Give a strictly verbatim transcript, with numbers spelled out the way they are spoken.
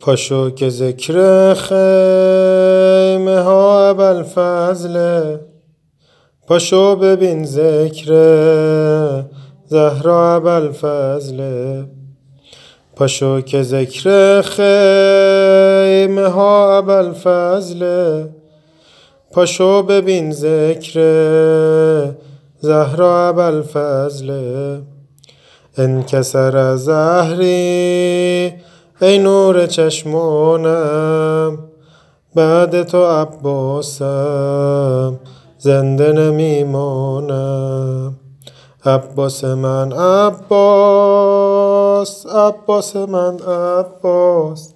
پاشو که ذکر خیمه ها ابوالفضله، پاشو ببین ذکر زهرا ابوالفضله. پاشو که ذکر خیمه ها ابوالفضله، پاشو ببین ذکر زهرا ابوالفضله. انکسر زهری ای نور چشمانم، بعد تو عباسم زنده نمیمانم. عباس من عباس، عباس من عباس.